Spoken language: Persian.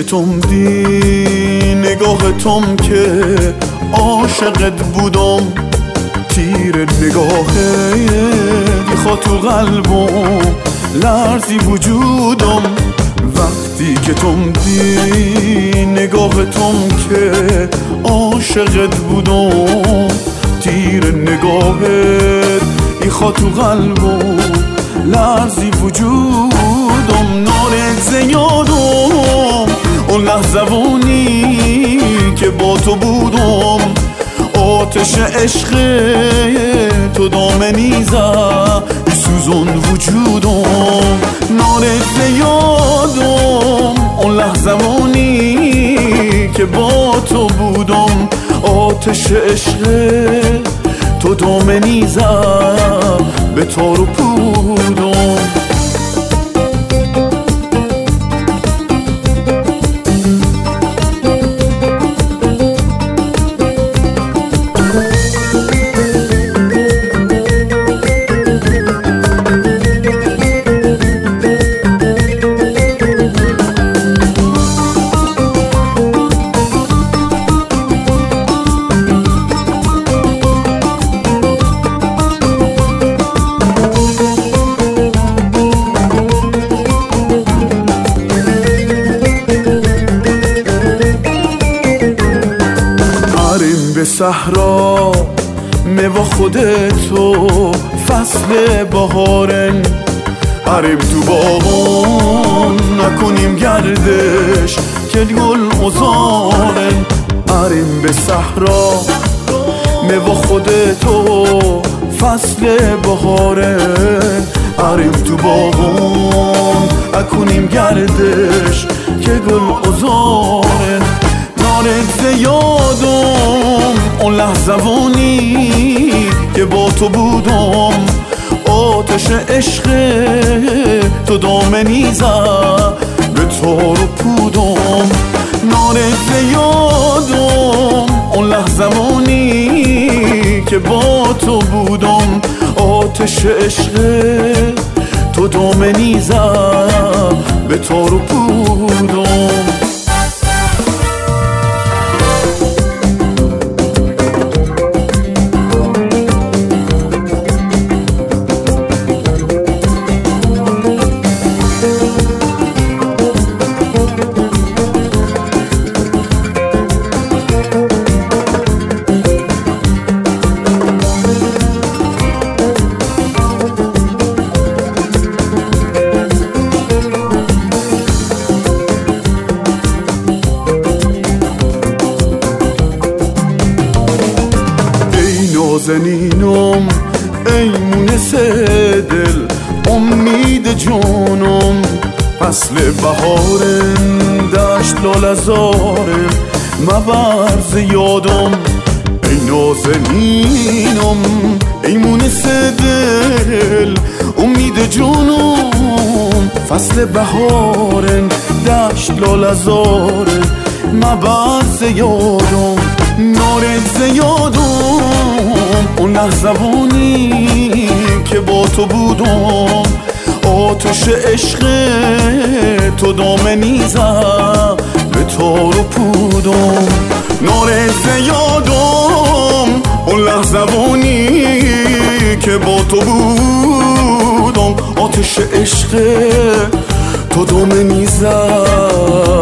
توم دی نگاهتم که عاشقت بودم، تیر نگاهت میخواد تو قلبم لرزی وجودم. وقتی که توم دی نگاهتم که عاشقت بودم، تیر نگاهت میخواد تو قلبم لرزی وجودم. نارت زیادم اون لحظوانی که با تو بودم، آتش عشق تو دامنی زد سوزون وجودم. نارت زیادم اون لحظوانی که با تو بودم، آتش عشق تو دامنی زد به تار و پودم. به صحرا میوا خودتو فصل بهارن، عرب تو باغون نکنیم گردش که گل ازارن. عرب به صحرا میوا خودتو فصل بهارن، عرب تو باغون نکنیم گردش که گل ازارن. نارت زیادم اون لحظوانی که با تو بودم، آتش عشق تو دامنی زد به تار و پودم. نارت زیادم اون لحظوانی که با تو بودم، آتش عشق تو دامنی زد به تار و پودم. نازنینم ای مونس دل، امید جانم فصل بهارم، دشت لالزارم مبرز یادم. ای نازنینم ای مونس دل، امید جانم فصل بهارم، دشت لالزارم مبرز یادم. نارت زیادم اون لحظوانی که با تو بودم، آتش عشق تو دامنی زد به تار و پودم. نارت زیادم اون لحظوانی که با تو بودم، آتش عشق تو دامنی زد